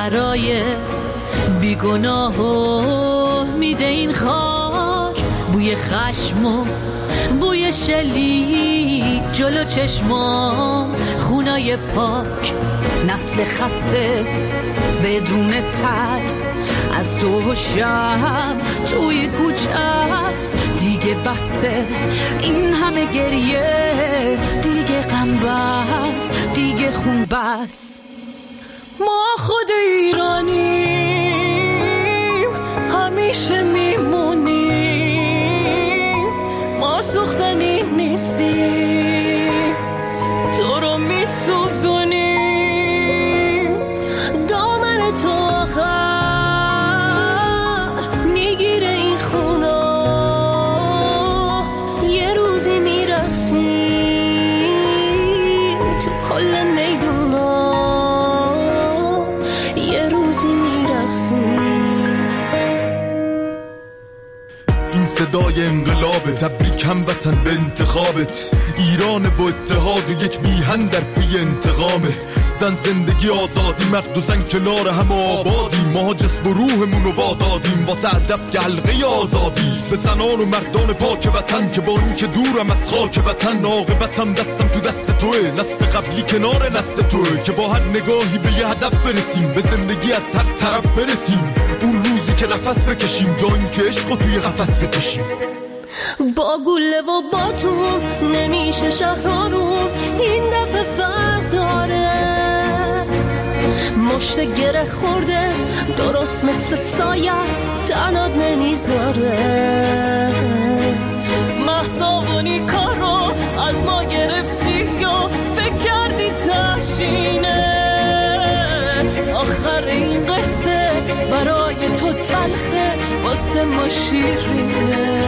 برای بیگناه و میده این خاک، بوی خشم و بوی شلیک جلو چشمام، خونای پاک، نسل خسته بدون ترس، از دو شب توی کوچه است. دیگه بسته این همه گریه، دیگه غم بس، دیگه خون بس. ما خود ایرانیم، همیشه میمونیم، ما سوختنی نیستیم، تو رو میسوزونیم. دامن تو آخر میگیره این خونا، یه روزی میرقصیم تو کل میدونا، یه روزی میرقصیم. این صدای انقلاب، تبریک هموطن به انتخابت. ایران و اتحاد و یک میهن در پی انتقامه. زن زندگی آزادی، مرد و زن کنار هم آبادیم. ما جسم و روحمون رو وادادیم واسه هدف که حلقه آزادی. به زنان و مردان پاک وطن که با این که دورم از خاک وطن، عاقبتم دستم تو دست توه. نسل قبلی کنار نسل توه که با هر نگاهی به یه هدف برسیم، به زندگی از هر طرف برسیم. اون روزی که نفس بکشیم، جا این که عشقو توی قفس بکشیم. با گله و با تو نمیشه شهرانو، این دفعه فرق داره. مشت گره خورده درست مثل سایت، تنات نمیذاره. محصابونی کارو از ما گرفتی یا فکر کردی تشینه؟ آخر این قصه برای تو تلخه، واسه ما شیرینه،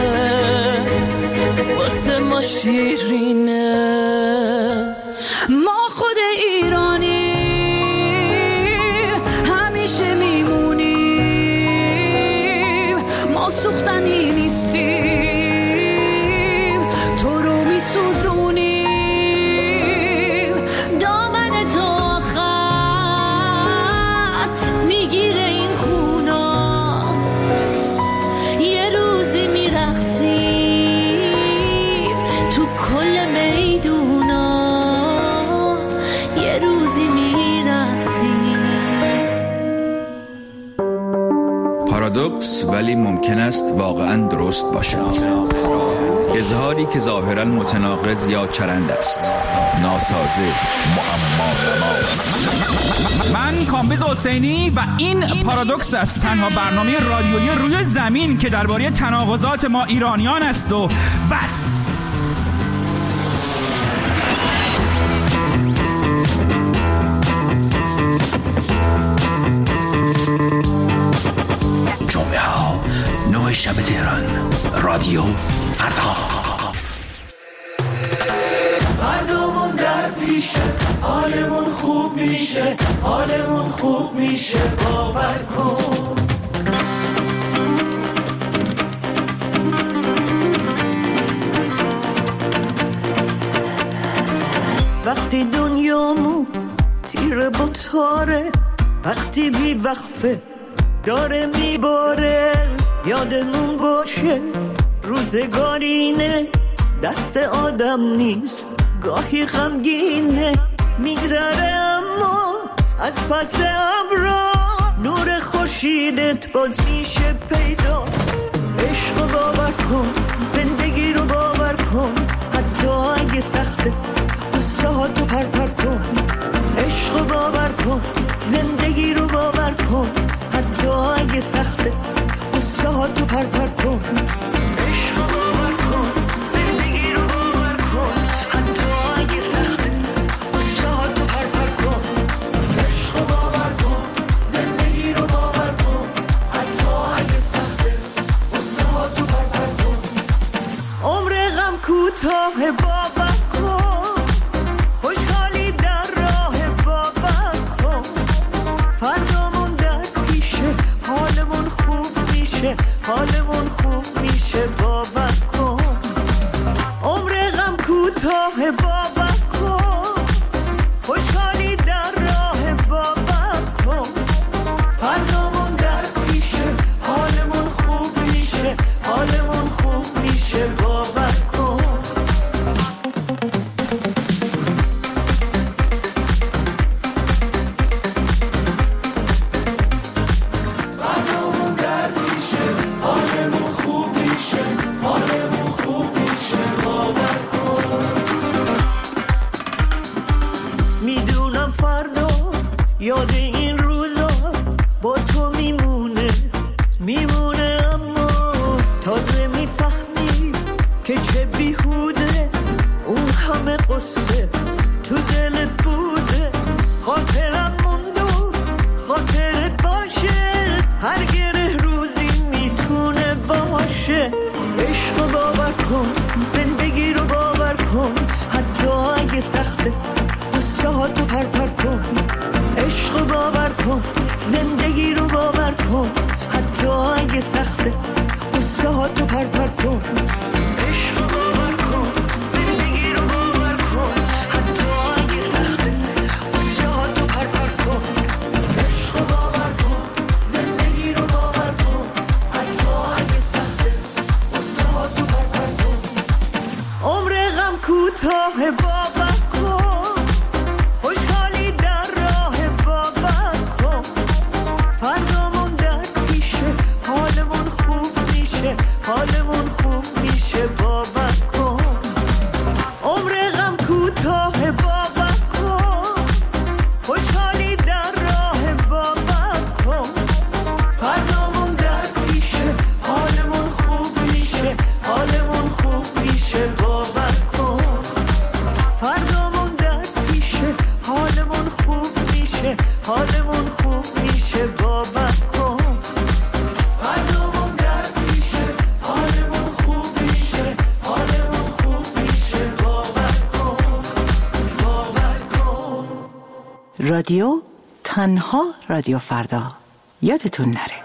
واسه ما شیرینه. ما خود ایرانی همیشه میمونیم، ما سوختنی نیستیم، تو رو میسوزونیم. دامن تو آخر میگیره این خونا، یه روزی میرقصیم تو کل میدونا، یه روزی میرقصیم. پارادوکس ولی ممکن است واقعا درست باشد. اظهاری که ظاهرا متناقض یا چرند است، ناسازه، معما. من کامبیز حسینی و این پارادوکس است، تنها برنامه رادیویی روی زمین که درباره تناقضات ما ایرانیان است و بس. جمعه ها 9 شب تهران، رادیو فردا. فردامون در پیشه، حالمون خوب میشه، حالمون خوب میشه، باور کن. وقتی دنیامون تیره با تاره، وقتی بی وقفه داره میباره، یادمون باشه روزگارینه، دست آدم نیست، گاهی غمگینه، میگذره اما از پس ابرا نور خورشیدت باز میشه پیدا. عشق رو باور کن، زندگی رو باور کن، حتی اگه سخته قصه ها تو پرپر کن. عشق رو باور کن، زندگی رو باور کن، حتی اگه سخته قصه ها تو پرپر کن. کوتاه باور کن، خوشحالی در راه باور کن، فردامون در پیشه، حالمون خوب میشه، حالمون خوب میشه، باور کن. عمر غم کوتاه باور کن، خوشحالی در راه باور کن، اگه سخته قصه ها تو پر کن، عشق رو باور کن، زندگی رو باور کن، حتی اگه سخته قصه ها تو پر کن، عشق رو باور کن، زندگی رو باور کن، حتی اگه سخته قصه ها تو پر کن. عمر غم کوتاه باور کن، خوشحالی در راه باور کن، فردامون در پیشه، حالمون خوب میشه، حالمون خوب میشه باور کن. عمر غم کوتاه باور کن، خوشحالی در راه باور کن، فردامون در پیشه، حالمون خوب میشه، حالمون خوب میشه باور کن. فردامون در پیشه، حالمون خوب میشه، حالمون خوب میشه باور کن. فردامون در پیشه، حالمون خوب میشه، حالمون خوب میشه باور کن، باور کن. رادیو تنها رادیو فردا، یادتون نره.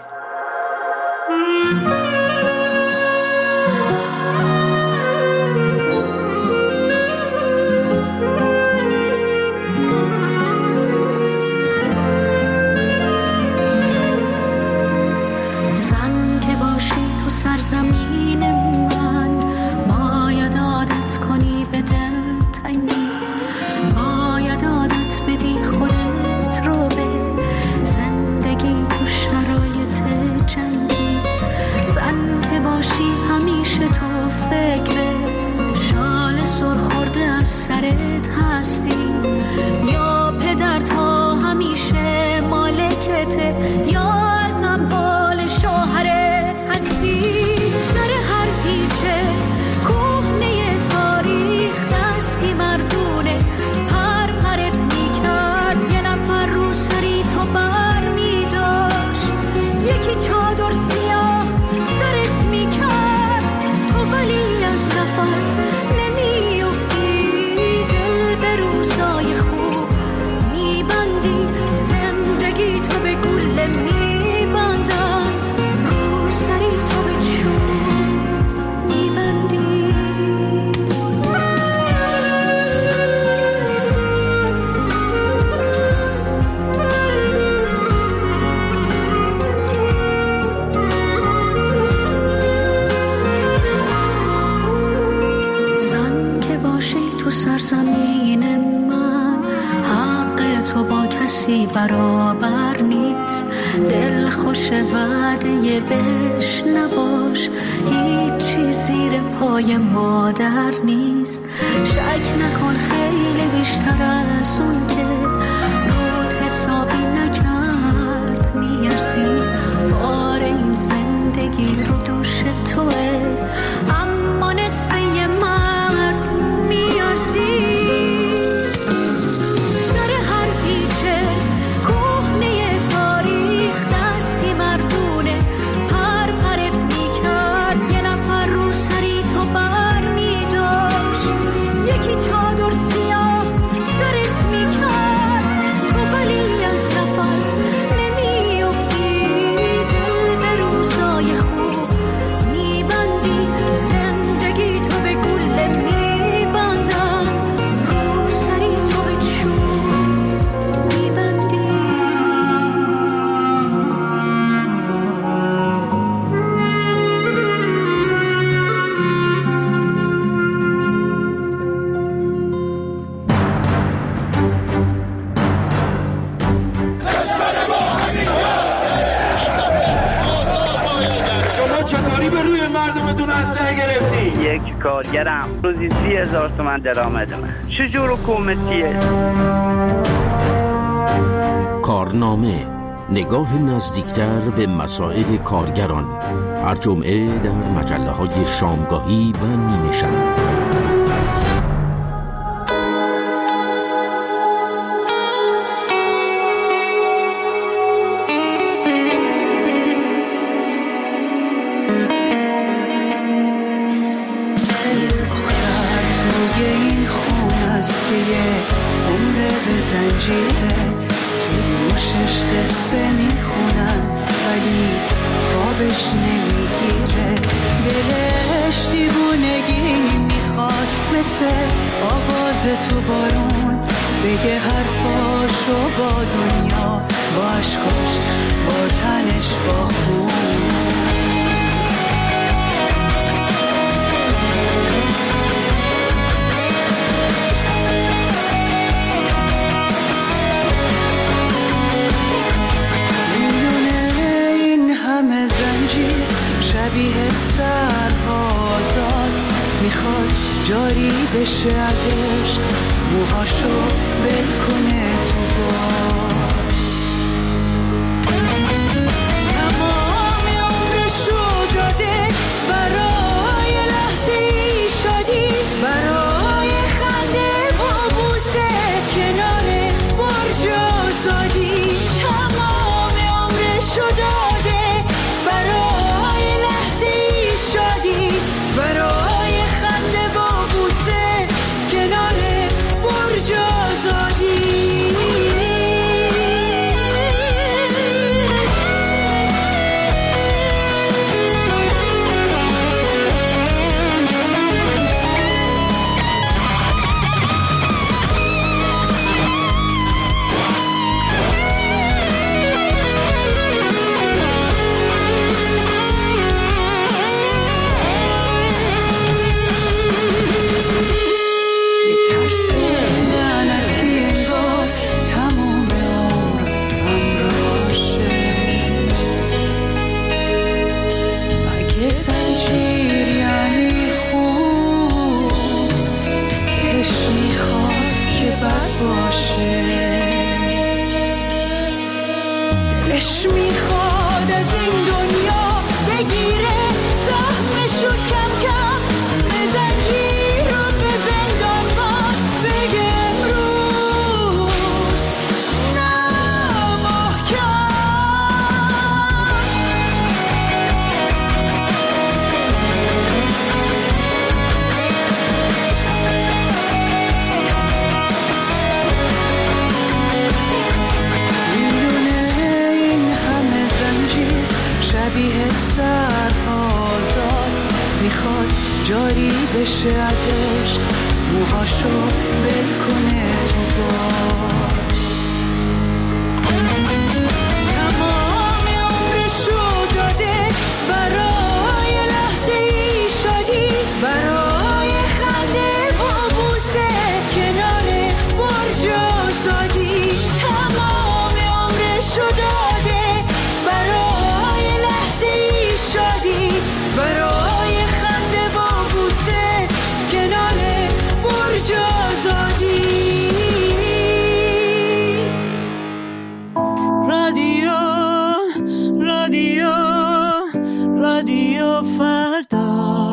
زن که باشی تو سرزمین من، باید عادت کنی به دلتنگی، باید عادت بدی خودت رو به زندگی تو شرایط جنگی. زن که باشی همیشه تو فکر شال سرخورده از سرت هستی، یا پدر تا همیشه مالکته، یا از اموال شوهرت هستی. سر هر پیچه کهنه تاریخ دستی مردونه پر پرت میکرد، یه نفر رو سری تو بر میداشت، یکی چادر سیاه سرت میکرد، تو ولی از نفس نمیافتی، دل به روزای خوب میبندی، زندگی تو به گله میبندن، رو سری تو به چوب میبندی. زن که باشی تو سرزمین من، حق تو با کسی برابر نیست، دل خوش وعده بهش نباش، هیچی زیر پای مادر نیست. شک نکن خیلی بیشتر از اون که رود حسابی نکرد میارزی، بار این زندگی رو دوش توه، اما نصف یه مرد میارزی. سر هر پیچه کهنه تاریخ دستی مردونه پر پرت میکرد، یه نفر رو سری تو بر میداشت، یکی چادر سیاه سرت میکرد، تو ولی از نفس نمیافتی، دل به روزای خوب میبندی، زندگی تو به گله میبندن، رو سری تو به چوب میبندی. شما چطوری به روی مردمتون اسلحه گرفتی؟ یک کارگرم روزی 30,000 تومان درآمد من. چجور حکومتیه؟ کارنامه، نگاه نزدیکتر به مسائل کارگران، هر جمعه در مجله‌های شامگاهی و نیمه شب. زنجیره تو گوشش قصه میخونن، ولی خواب خوابش نمیگیره، دلش دیوونگی میخواد مثل آواز تو بارون بگه حرفاشو با دنیا، با عشقاش، با تنش، با خون. همه زنجیر شبیه سربازان میخواد جاری بشه از عشق، موهاشو ول کنه تو باد. تمام عمرشو داده برای لحظه شادی، برای خنده و بوسه کنار برج آزادی. تمام عمرشو داده برای لحظه شادی، برای خنده و بوسه کنار برج آزادی. دلش میخواد از این دنیا بگیره سهمشو کم کم، به زنجیر و به زندان باد بگه امروز نه محکم. شبیه سربازان میخواد جاری بشه از عشق، موهاشو ول کنه تو باد. تمام عمرشو داده برای لحظه شادی، برای خنده و بوسه کنار برج آزادی. تمام عمرشو داده برای شادی، برای خنده و بوسه کنار برج آزادی. رادیو رادیو رادیو فردا.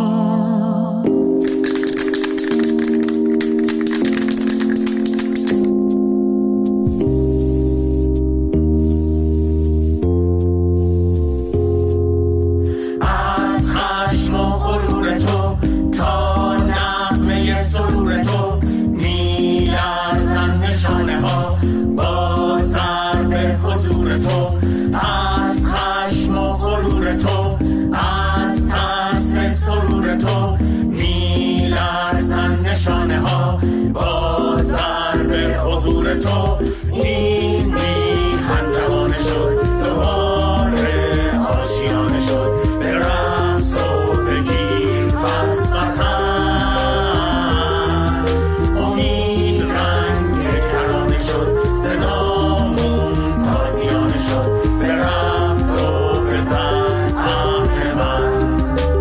از خشم و غرور تو، از ترس سرور تو، میلرزن نشانه ها با ضرب حضور تو. این میهن جوانه شد، دوباره آشیانه شد، به رقص و بگیر پس وطن. امید رنگ کرانه شد، صدامون تازیانه شد، به رفت و بزن عهد من.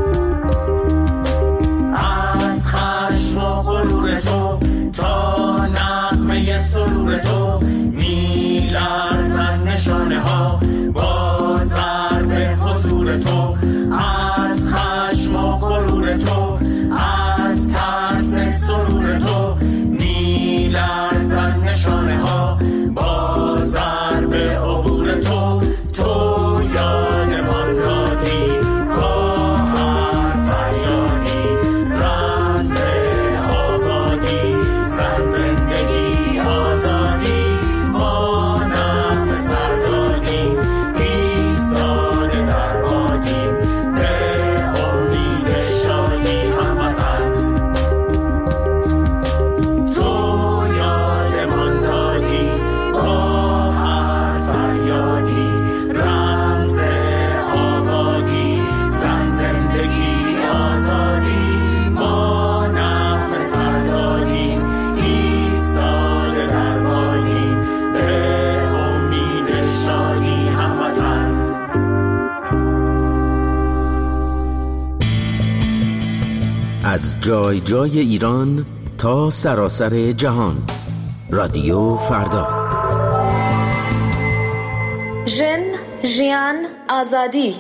از خشم و غرور تو تا نغمه سرور تو، میلرزن نشانه ها با ضرب حضور تو. از خشم و غرور تو، از ترس سرور تو، میلرزن نشانه ها با ضرب عبور تو. تو یادمان دادی با هر فریادی، رمز آبادی، زن زندگی آزادی. ما نغمه سر دادیم ایستاده در بادی، از جای جای ایران تا سراسر جهان. رادیو فردا. ژن، ژیان، آزادی.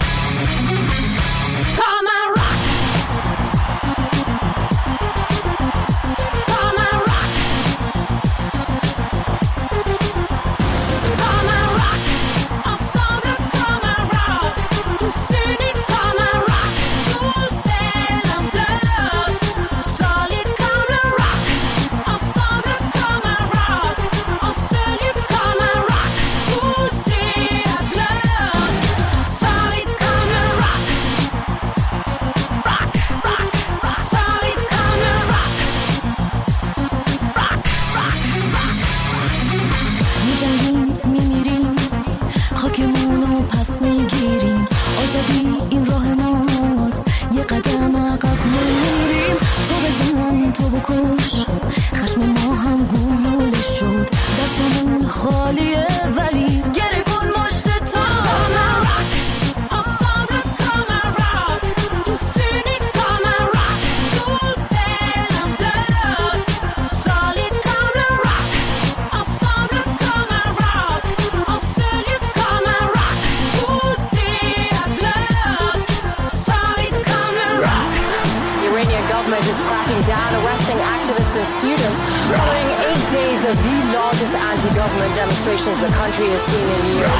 Demonstrations the country has seen in years.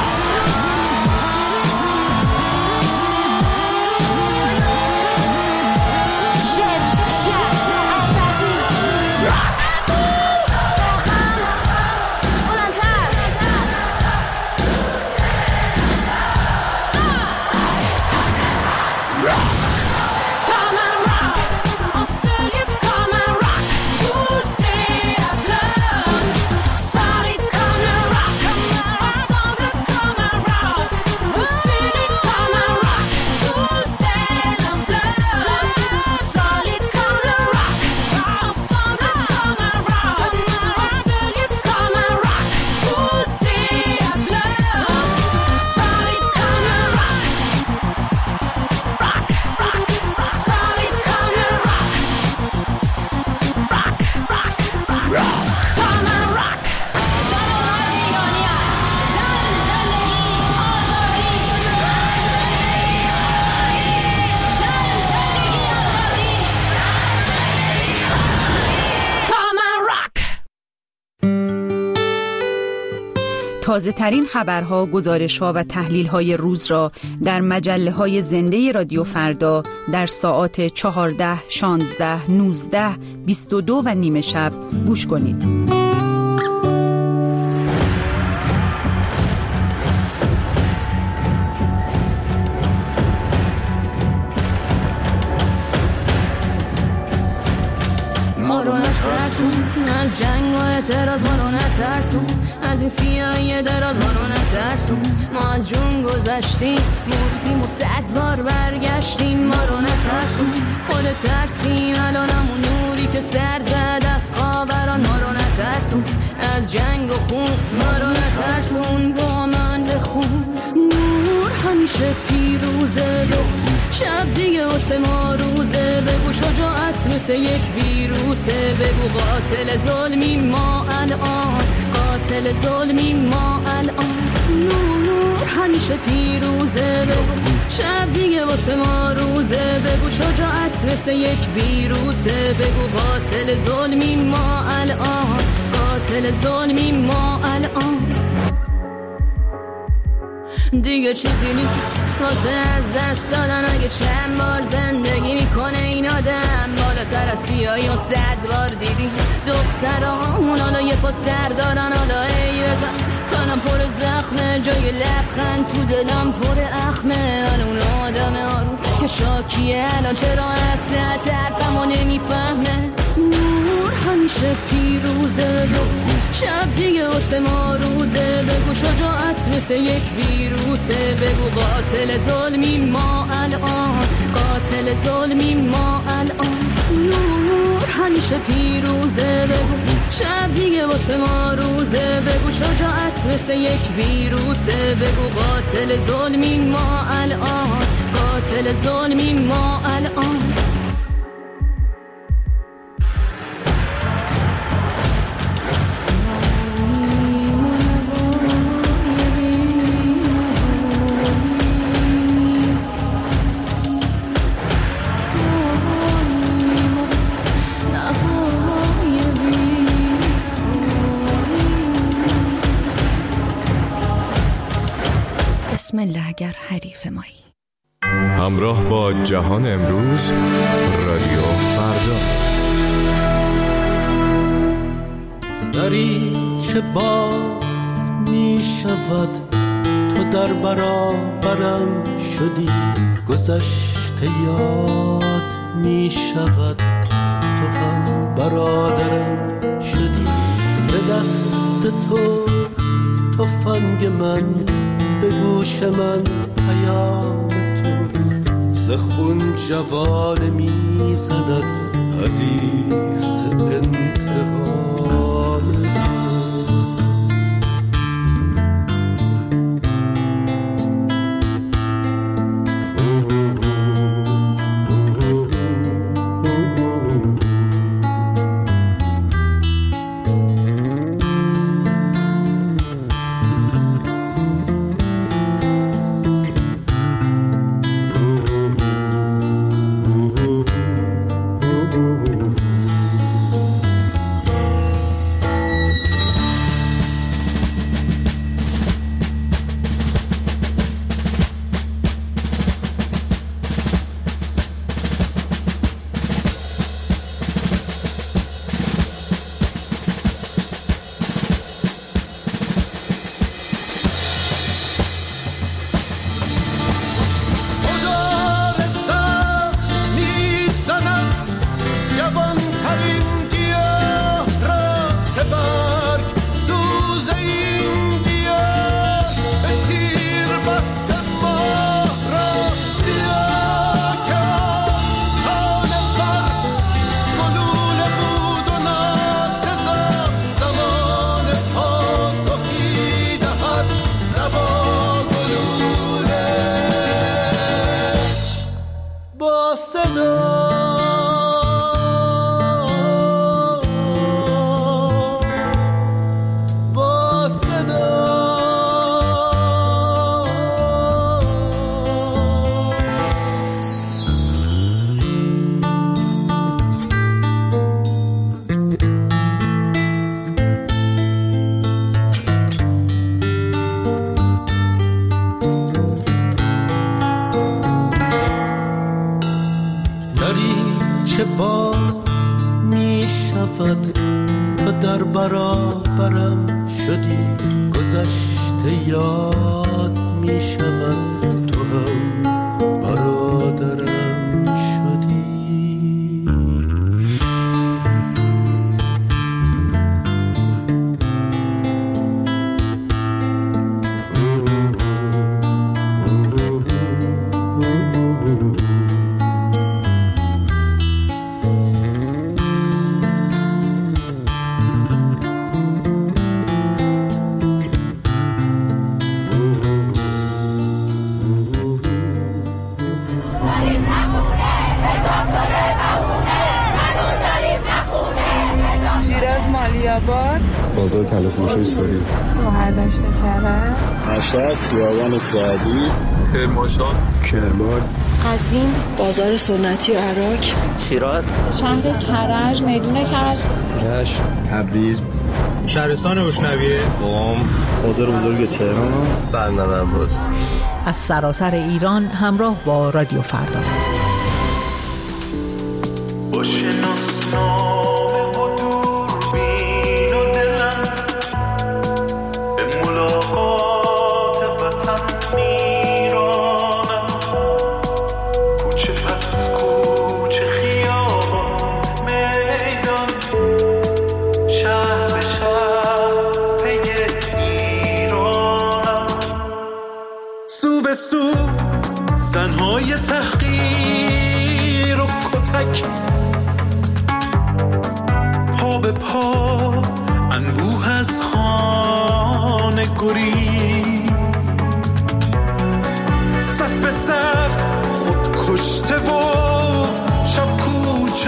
تازه ترین خبرها، گزارش‌ها و تحلیل‌های روز را در مجله‌های زنده رادیو فردا در ساعات 14، 16، 19، 22 و نیم شب گوش کنید. از جنگ و اعتراض ما رو نترسون، از این سیاهی دراز ما رو نترسون. ما از جون گذشتیم، مردیم و 100 بار برگشتیم. ما رو نترسون، خود ترسیم الان همون نوری که سر زد از خاوران. ما رو نترسون، از جنگ و خون ما رو نترسون. با من بخون نور همیشه پیروزه، رو شب دیگه واسه ما روزه. بگو شجاعت مثل یک ویروسه، بگو قاتل ظلمی ما الان، قاتل ظلمی ما الان. نور همیشه پیروزه، بگو شب دیگه واسه ما روزه. بگو شجاعت مثل یک ویروسه، بگو قاتل ظلمی ما الان، قاتل ظلمی ما الان. دیگه چیزی نیست واسه از دست دادن، اگه چند بار زندگی میکنه این آدم. بالاتر از سیاهی و 100 بار دیدی دخترامون حالا یه پا سر دارن. حالا ای بزن تنم پر زخمه، جای لبخند تو دلم پر اخمه. اون آدم آروم که شاکیه الان چرا اصلا طرفمو نمیفهمه. نور همیشه پیروزه، رو شب دیگه واسه ما روزه. بگو شجاعت مثل یک ویروسه، بگو قاتل ظلمی ما الان، قاتل ظلمی ما الان. نور همیشه پیروزه، بگو شب دیگه واسه ما روزه. بگو شجاعت مثل یک ویروسه، بگو قاتل ظلمی ما الان، قاتل ظلمی ما الان. مگر حریف مایی. همراه با جهان امروز، رادیو فردا. دری که باز می شود، تو در برابرم شدی، گذشته یاد می شود، تو هم برادرم شدی. به دست تو تفنگ من، به گوش من پیام تو، ز خون جوانه می زند حدیث انتقام تو. بازار تلفروشی سوری، شهردشت کرد، مشهد، خیابان سعدی، کرمانشاه، کرمان، قزوین، بازار سنتی و عراق، شیراز، شهر کرج، میدون کرج، رشت، تبریز، شهرستان بشنویه، قم، بازار بزرگ تهران، بندر عباس. از سراسر ایران همراه با رادیو فردا. زنهای تحقیر و کتک، پا به پا انبوه از خانه گریز، صف به صف خود کشته و شب کوچه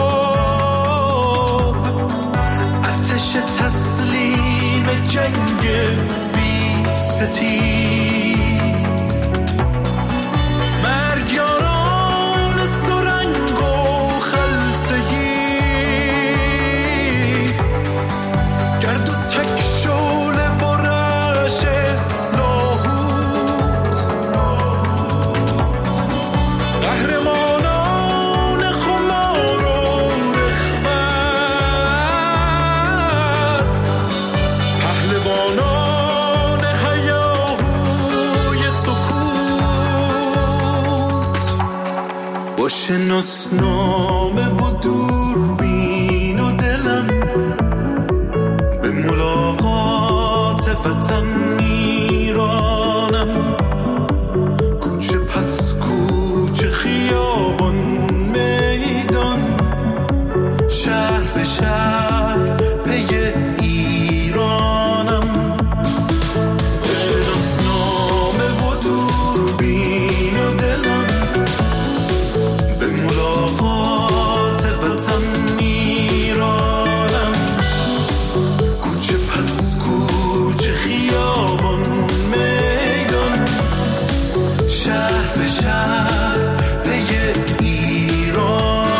خواب، ارتش تسلیم جنگ بی ستیز، با شناسنامه و دوربین و دلم به ملاقات وطن میرانم. کوچه پس کوچه، خیابان میدان، شهر به شهر پی ایرانم. با شناسنامه و دوربین و دلم به ملاقات وطن میرانم. کوچه پس کوچه، خیابان میدان، شهر به شهر پی ایرانم.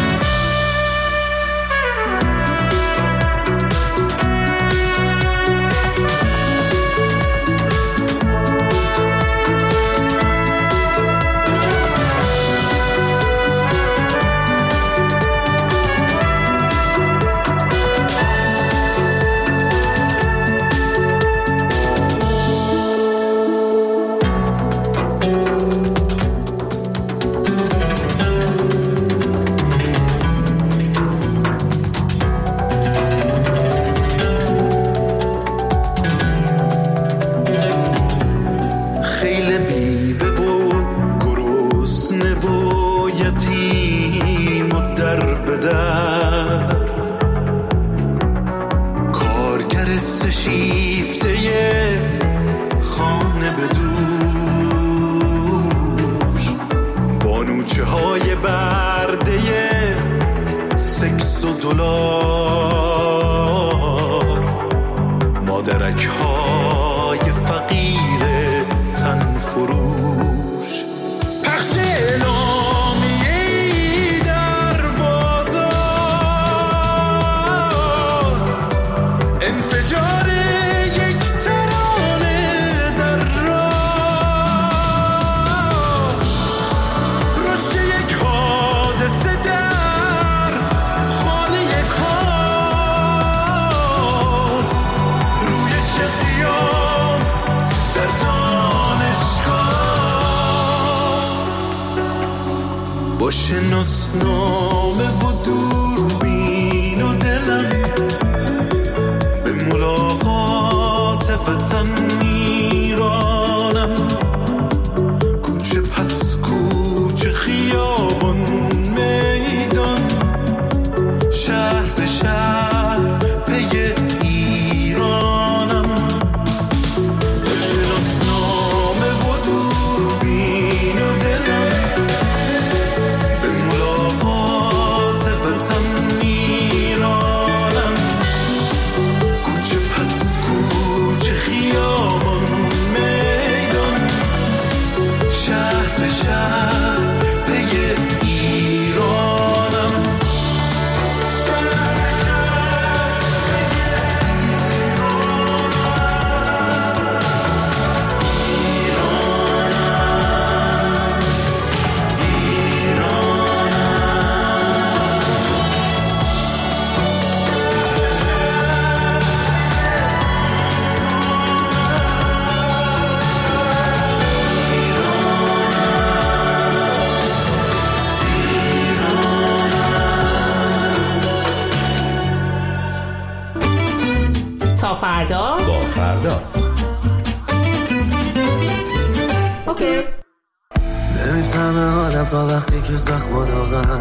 خیل بیوه و گرسنه و یتیم و در به در، کارگر سشیفته خانه به دوش، بانوچه های برده سکس و دلار، مادرک های فقیر تن فروش. پخش اعلامیه‌ای در بازار، انفجار یک ترانه در راه، رشد یک حادثه در خانه کار، روی شقیام در با شناسنامه و دوربین و دلم به ملاقات وطن میرانم. کوچه پس کوچه، خیابان میدان، شهر به شهر پی ایرانم. با شناسنامه و دوربین و دلم وطن میرانم. کوچه پس کوچه، خیابان میدان، شهر به شهر پی ایرانم. تا فردا با فردا. اوکی. نمیفهمه آدم تا وقتی که زخم و داغم،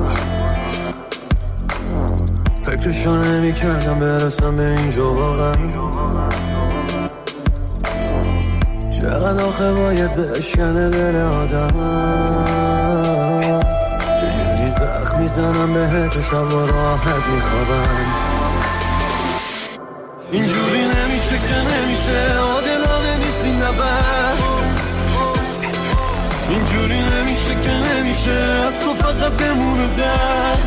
فکرشو نمی کردم برسم به اینجا واقعا. چقدر آخه باید بشکنه دل آدم، چجوری زخم میزنم بهت و شب و راحت میخوابم. اینجوری نمیشه که نمیشه، عادلانه نیست این نبرد. اینجوری نمیشه که نمیشه، از تو فقط بمونه در.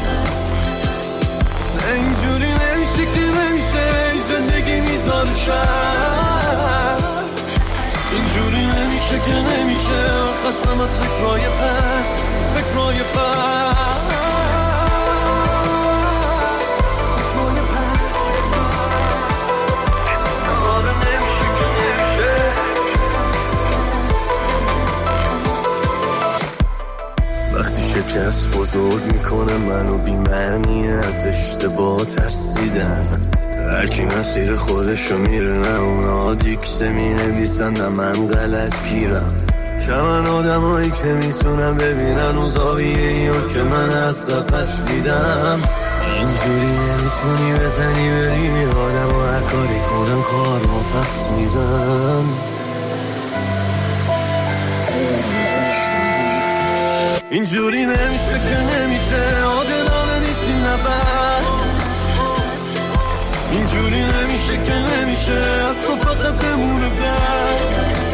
اینجوری نمیشه که نمیشه، این زندگی میذاره شرط. اینجوری نمیشه که نمیشه، خستم از فکرهای پرت، فکرهای پرت. کس بزرگ میکنه منو بی‌معنی از اشتباه ترسیدن. هر کی مسیر خودشو میره، نه اونا دیکته مینویسن نه من غلط گیرم. شمن آدمایی که میتونن ببینن اون زاویه‌ایو که من از قفس دیدم. اینجوری نمیتونی بزنی بری آدم و هر کاری کنن کار ما پس میدن. اینجوری نمیشه که نمیشه، عادلانه نیستی نبر. اینجوری نمیشه که نمیشه، از تو فقط بمونه در.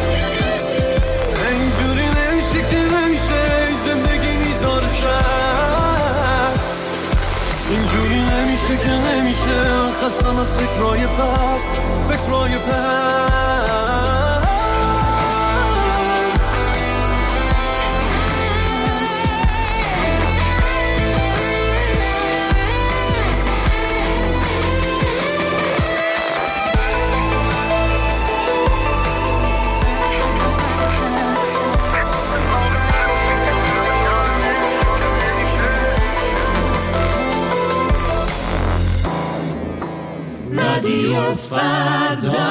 اینجوری نمیشه که نمیشه، زندگی میذاره شد. اینجوری نمیشه که نمیشه، خستم از فکرهای بد، فکرهای بد. رادیو فردا.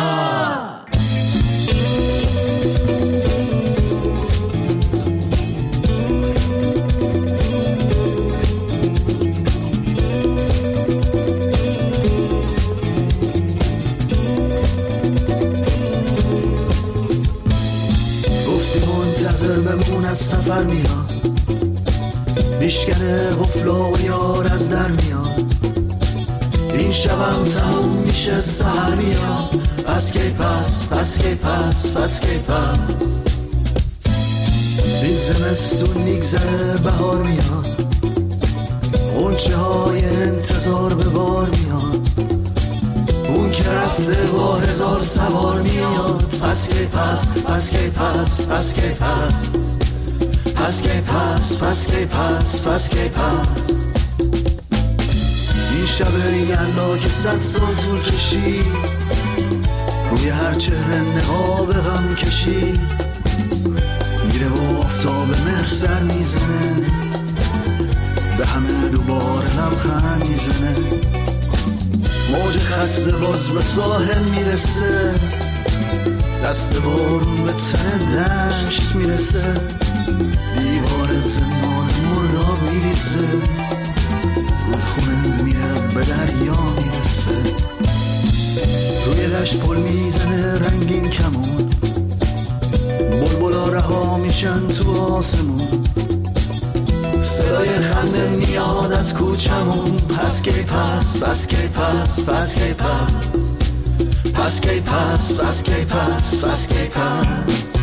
گفتی منتظر بمون از سفر میاد، میشکنه غفلا و یار از در میاد. این شبم تموم میشه سحر میاد، پس کی پس پس کی پس پس کی پس. این زمستون میگذره بهار میاد، غنچه های انتظار به بار میاد. اون که رفته با هزار سوار میاد، پس کی پس پس کی پس پس کی پس پس کی پس پس کی پس پس کی پس. این شب یلدا که 100 سال طول کشید، روی هر چهره نقاب غم کشید. میره و آفتاب مهر سر میزنه، به همه دوباره لبخند میزنه. موج خسته باز به ساحل میرسه، دست بارون به تن دشت میرسه. دیوار زمان مرداب میریزه، رودخونه میره به دریا میرسه. روی دشت پل میزنه رنگین کمون، بلبلا رها میشن تو آسمون. صدای خنده میاد از کوچمون، پس کی پس پس کی پس پس کی پس پس کی پس پس کی پس پس کی پس.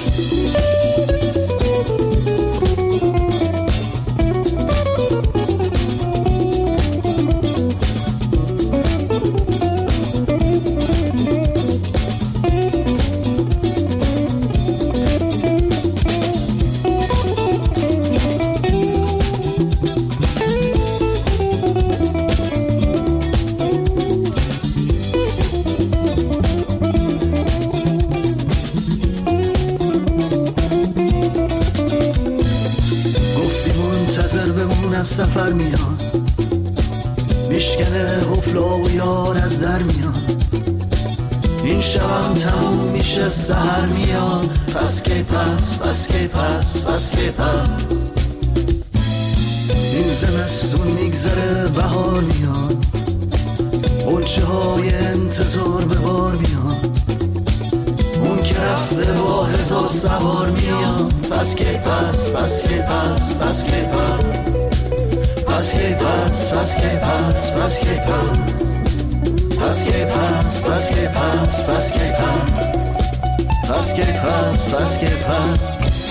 سفر میاد، میشکنه غفلا و یار از در میاد. این شبم تموم میشه سحر میاد، پس کی پس پس کی پس پس کی پس. این زمستون میگذره بهار میاد، غنچه های انتظار به بار میاد. اون که رفته با هزار سوار میاد، پس کی پس پس کی پس پس کی پس پس کی پس پس کی پس پس کی پس پس کی پس پس کی پس پس کی پس پس کی پس پس کی پس.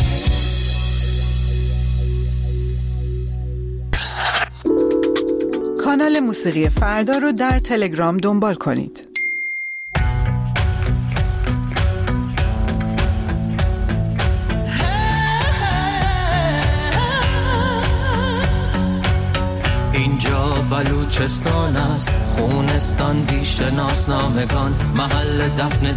کانال موسیقی فردا رو در تلگرام دنبال کنید. بلوچستان است، خونستان بی‌شناسنامگان، محل دفن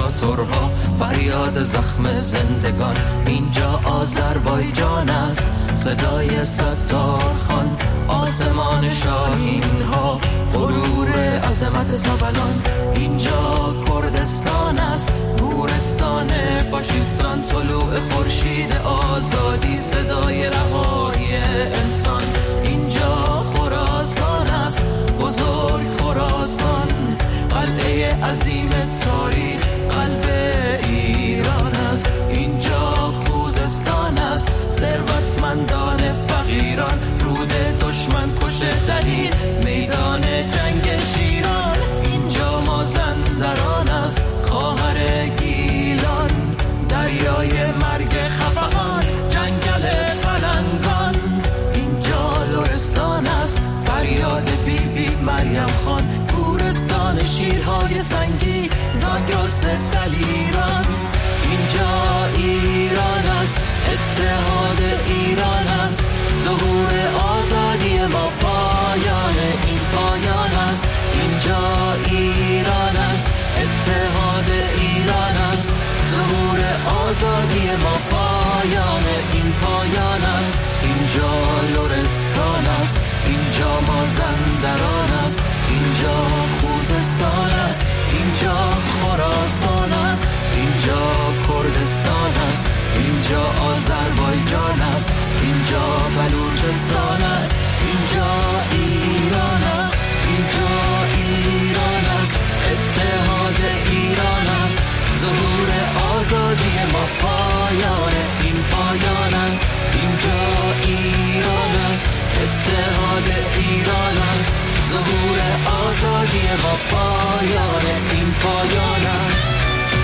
دیکتاتورها، فریاد زخم زندگان. اینجا آذربایجان است، صدای ستار خان، آسمان شاهین ها، غرور عظمت زبلان. اینجا کردستان است، گورستان فاشیستان، طلوع خورشید آزادی، صدای رهایی انسان. اینجا خراسان است، بزرگ خراسان، قلعه عظیم تاریخ، قلب ایران است. اینجا خوزستان است، ثروتمندان فقیران، رود دشمن کشه در این میدان جنگ شیران. اینجا مازندران است، خواهر گیلان، دریای مرگ خفقان، جنگل پلنگان. اینجا لرستان است، فریاد بی بی مریم خان، گورستان شیرهای سنگی، زاگرس دلیران. اینجا ایران است، اتحاد ایران است، ظهور آزادی ما، پایان این پایان است. اینجا ایران است، اتحاد ایران است، ظهور آزادی ما، پایان این پایان است. اینجا لرستان است، اینجا مازندران است، اینجا خوزستان است، اینجا خراسان است، اینجا کردستان است، اینجا آذربایجان است، اینجا بلوچستان است، اینجا ایران است، اینجا ایران است، اتحاد ایران است، ظهور آزادی ما، پایان این پایان است. اینجا ایران است، اتحاد ایران است، ظهور آزادی ما، پایان این پایان است.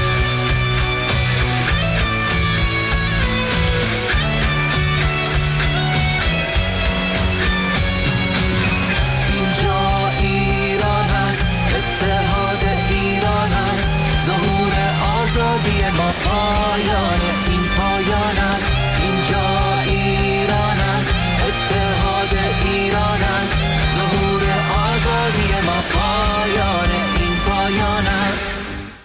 اتحاد ایران است، ظهور آزادی ما، پایان این پایان است. اینجا ایران است، اتحاد ایران است، ظهور آزادی ما، پایان این پایان است.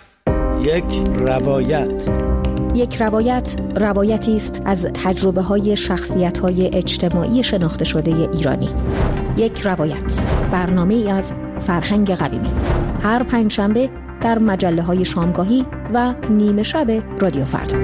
یک روایت روایتی است از تجربه‌های شخصیت‌های اجتماعی شناخته شده ایرانی. یک روایت، برنامه‌ای از فرهنگ قویمی، هر پنجشنبه در مجله‌های شامگاهی و نیمه شب رادیو فردا.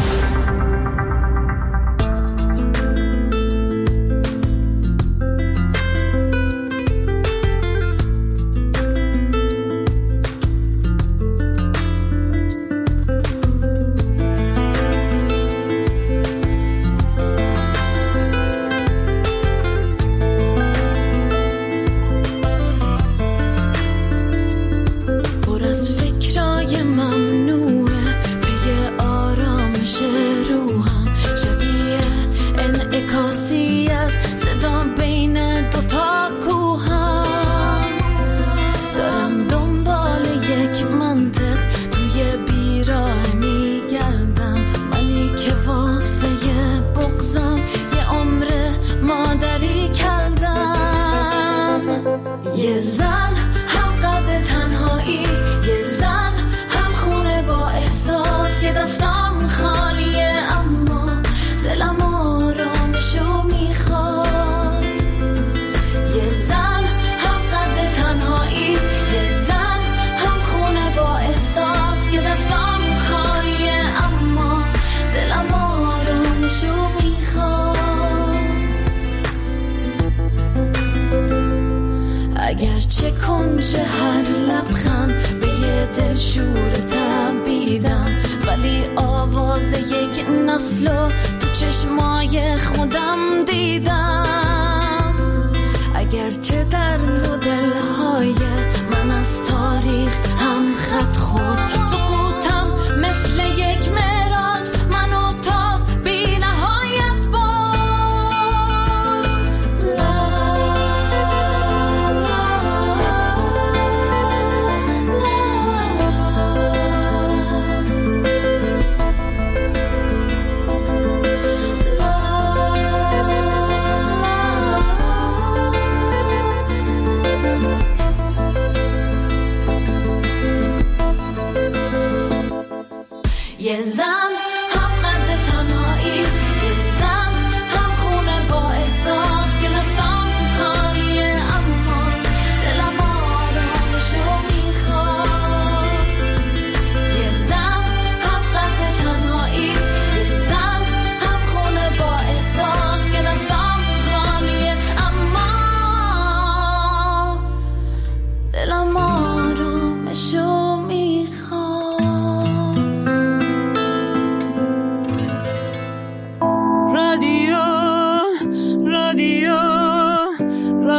اگرچه کنج هر لبخند به یه دلشور تبیدم، ولی آواز یک نسلو تو چشمای خودم دیدم. اگرچه در دو دلهای من از تاریخ هم خط خورد، سقوطم مثل یک معراج منو تا بی نهایت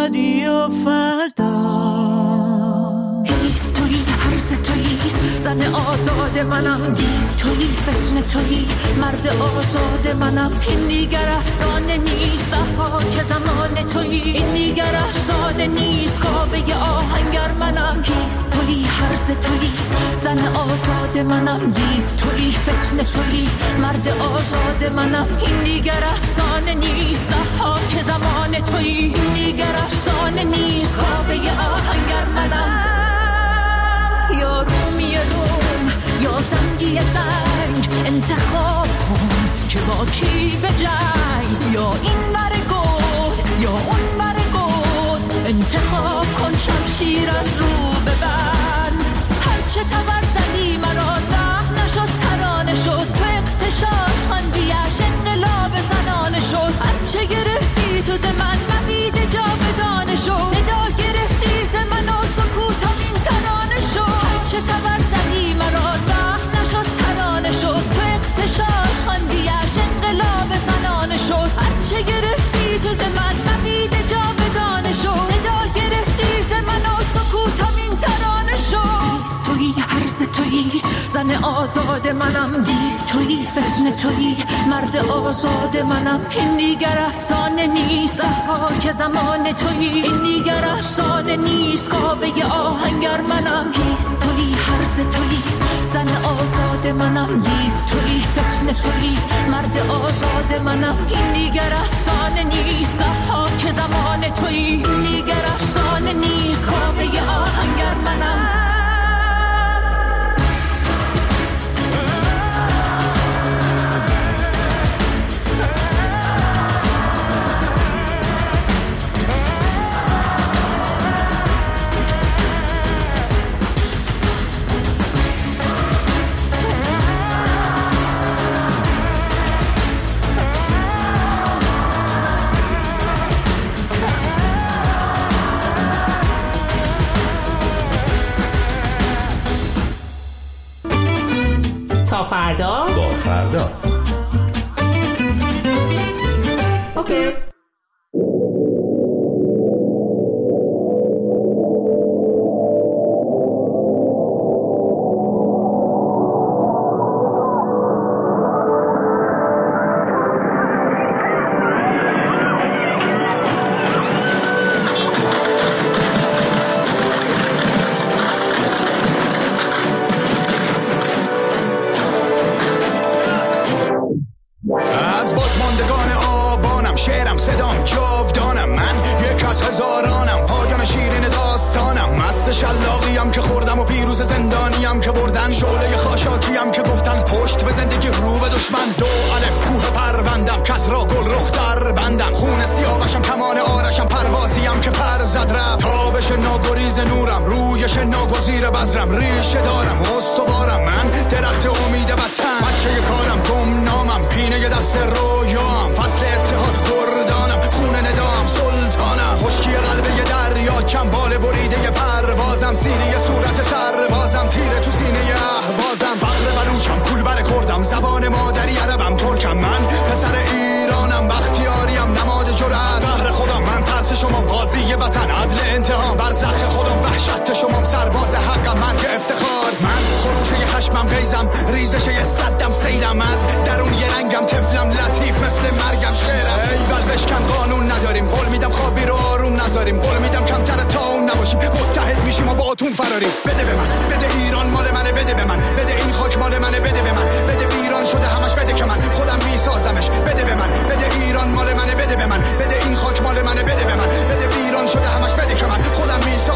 رادیو فردا. هیست تویی، هرز تویی، زن آزاد منم. دیو تویی، فتنه تویی، مرد آزاد منم. این دیگر افسانه نیست، که زمان تویی. این دیگر افسانه نیست، کاوه آهنگر منم. هیست تویی، هرز تویی، زن آزاد منم. دیو تویی، فتنه تویی، مرد آزاد منم. این دیگر افسانه نیست، که زمان تویی. این دیگر افسانه نیست، کاوه آهنگر منم. یا رومی روم یا زنگی زنگ، انتخاب کن که با کی به جنگ. یا این ور گود یا اون ور گود، انتخاب کن شمشیر از رو ببند. هرچه تبر زدی مرا زخم نشد ترانه شد. تو اقتشاش خاندیش انقلاب زنانه شد. هرچه گرفتی تو ز من مبید جا بدانه شد. صدا گرفتی ز من و سکوتم این ترانه شد. هرچه تبر زدی مرا زخم نشد ترانه شد. تو اقتشاش خاندیش انقلاب زنانه شد. هرچه گرفتی تو ز من مبید جا بدانه شد. صدا گرفتی ز من و سکوتم این ترانه شد. تویی، هرز تویی، زن آزاد منم. دیو تویی، فتنه تویی، مرد آزاد منم. این دیگر افسانه نیست، که زمان تویی. این دیگر افسانه نیست، کاوه آهنگر منم. هیست تویی، هرز تویی، زن آزاد منم. دیو تویی، فتنه تویی، مرد آزاد منم. این دیگر افسانه نیست، که زمان تویی. این دیگر افسانه نیست، کاوه آهنگر منم. تا فردا با فردا. اوکی. شلاقیم که خوردم و پیروز زندانیم که بردن. شعله خاشاکیم که گفتن پشت به زندگی رو به دشمن. 2 الف کوه پروندم، کس را گل رخ در بندم. خون سیاوشم، کمان آرشم، پروازیم که پر زد رفت. تابش ناگریز نورم، رویش ناگزیر بذرم. ریشه دارم، استوارم، من درخت امید وطن. بچه کارم، گمنامم، پینه دست رویام. فصل اتحاد کردانم، خون ندام سلطانم. خشکی قلب یه دریا، چنبال بریده پروازم. سینه صورت سربازم، تیره تو سینه اهوازم. فقر بلوچم، کولبر کردم، زبان مادری عربم، ترکم. من پسر ایرانم، بختیاریم، نماد جرأت. قهر خودم، من ترس شما، قاضی وطن، عدل انتقام. برزخ خودم، وحشت شما، سرباز حقم، مرگ افتخار. من خروشه خشمم، غیزم، ریزش صدم، سیلم. از درون یه رنگم، طفلم، لطیف مثل مرگم. شعرم ایول بشکن، قانون نداریم. قول میدم خوابی رو آروم نذاریم. قول میدم کمتر تا اون نباشیم. متحد میشیم و با اتون فراریم. بده به من، بده ایران مال منه. بده به من، بده این خاک مال منه. بده به من، بده ایران شده همش. بده که من خودم میسازمش. بده به من، بده ایران مال منه. بده به من، بده این خاک مال منه. بده به من، بده ایران شده همش. بده که من خودم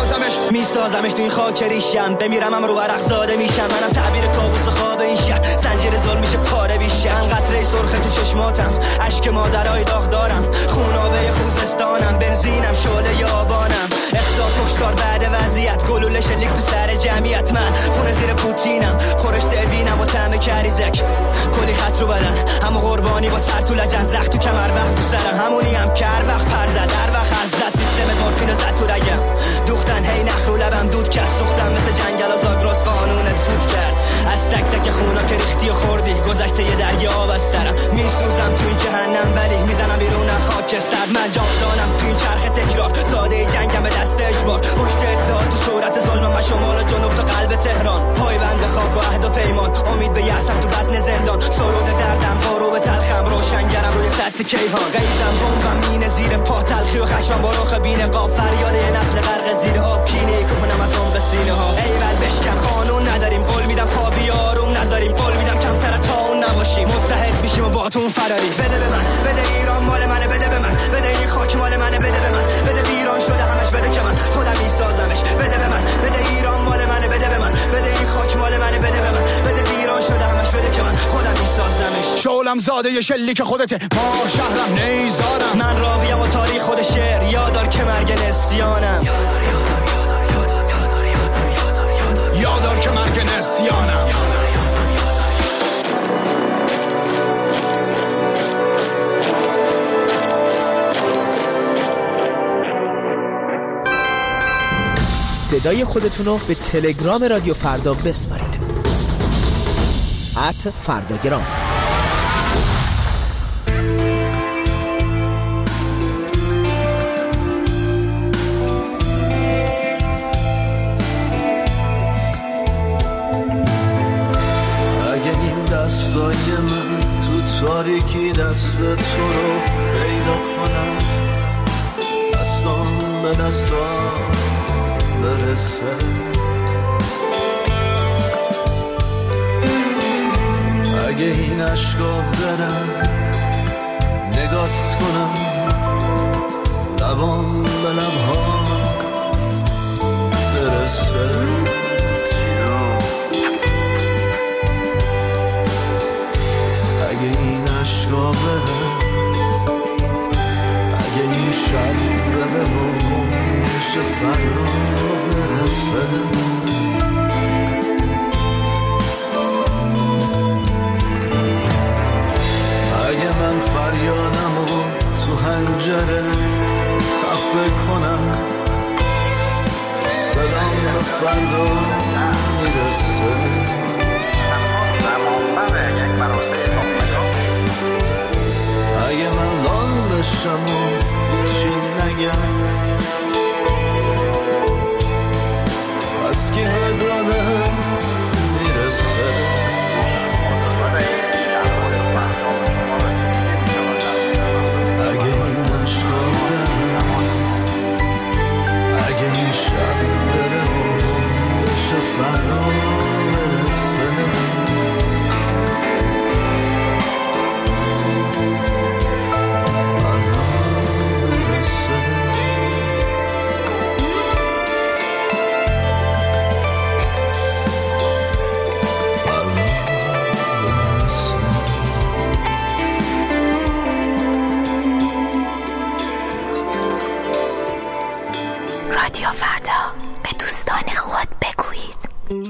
میسازمش تو این خاک ریشم. بمیرم هم رو عرق زاده میشم. منم تعبیر کابوس خواب این شهر. زنجیر ظلم میشه پاره بیشم. قطره سرخ تو چشماتم، اشک مادرای داغ دارم. خونابه خوزستانم، بنزینم، شعله آبانم. اخطار کشتار بعد وضعیت، گلوله شلیک تو سر جمعیت. من خونه زیر پوتینم، خورشت وینم و طعم کریزک. کلی خط رو بدن، همو قربانی با سر تو لجن. زخم تو کمر وقت تو سرم، همونی هم کر وقت پر زد. هر وقت حرف زد سیستم مورفین زد تو رگم. دوختن هی نخ رو لبم دود کرد. سوختم مثل جنگل و زاگرس، قانونت فوت کرد. از تک تک خونا که ریختی و خوردی گذشته یه درگی آب از سرم میسوزم تو این جهنم ولی میزنم بیرون خاکستر من جاودانم تو این چرخ تکرار زاده جنگم به دست اجبار پشت اتحاد تو صورت ظلم من شمال و جنوب تا قلب تهران پایبند به خاک و عهد و پیمان امید به یأسم تو بطن زندان سرود دردم بارو به تلخم روشنگرم روی سطح کیهان غیظم بمبم مینه زیر پا تلخی و خشمم با رخ بین قاب فریاد یه نسل غرق زیر آب کینه کنم از عمق سینه ها ایول بشکن قانون نداریم قول میدم خوابی آروم نذاریم قول میدم کمتر تا اون نباشیم متحد میشیم و باهاتون فراری بده به من بده ایران مال منه بده به من بده این خاک مال منه بده به من بده ویران شده همش بده که من خودم میسازمش بده به من بده ایران مال منه بده به من بده این خاک مال منه بده به من بده ویران شده همش بده که من خودم میسازمش شعلم زاده شلیک خودته ما شهرم نیزارم من راویم و تاریخ خود شعر یادار که مرگ نسیانم یادار که مرگ نسیانم صدای خودتون رو به تلگرام رادیو فردا بسپارید @فرداگرام. اگه این دستای من تو تاریکی دست تو رو پیدا کنم دستان به دستان برسه اگه این عشقا برن نگات کنم لبان به لبها برسه اگه این عشقا برن اگه این شب بره و میشه فردا برسه اگه من فریادمو تو حنجره خفه کنم صدام به فردا میرسه اگه من لال بشم و چی نگم از کی به دادم میرسه اگه این عشقا برم اگه این شب بره و بشه فردا برسه رادیو فردا به دوستان خود بگویید.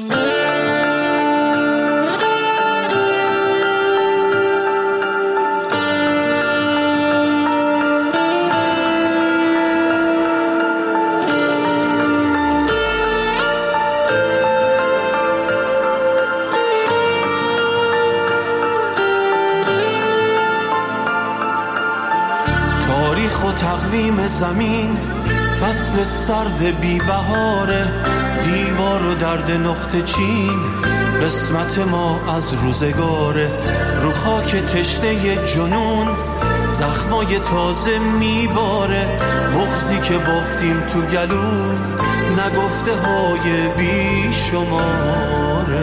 تاریخ و تقویم زمین فصل سرد بی بهاره دیوار و درد نقطه چین قسمت ما از روزگاره رو خاک تشنه جنون زخمای تازه میباره بغضی که بافتیم تو گلو نگفته های بی شماره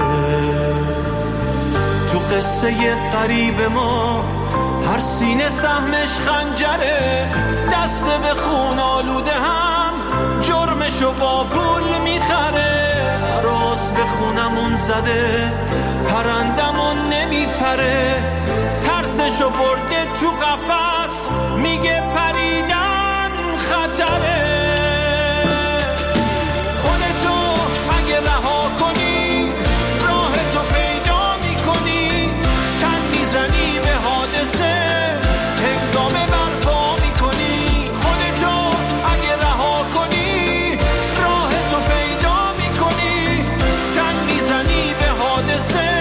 تو قصه قریب ما هر سینه سهمش خنجره دست به خون آلوده هم جرمشو با پول میخره راس به خونمون زده پرندمون نمیپره ترسشو برده تو قفس میگه پریدن خطره خودتو اگه رها کنی راهتو پیدا میکنی تن میزنی به حادثه هنگامه برپا میکنی خودتو اگه رها کنی راهتو پیدا میکنی تن میزنی به حادثه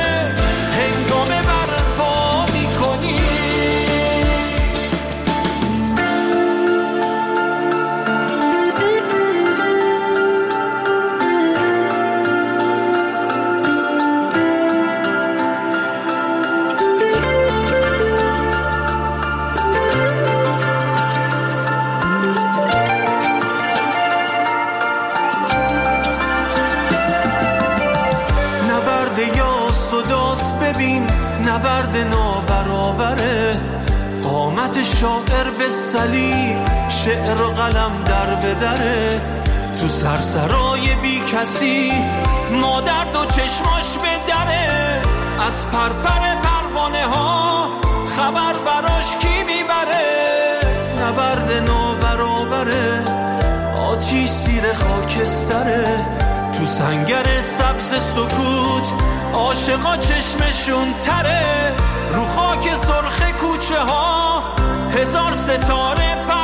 مثل شاعر به صلیب شعر و قلم در بدره، تو سرسرای بی کسی مادر دو چشماش به دره، از پرپر پروانه ها خبر براش کی میبره، نبرد نو برابره آتیش سیر خاکستره، تو سنگر سبز سکوت عاشقا چشمشون تره، رو خاک سرخ کوچه ها هزار ستاره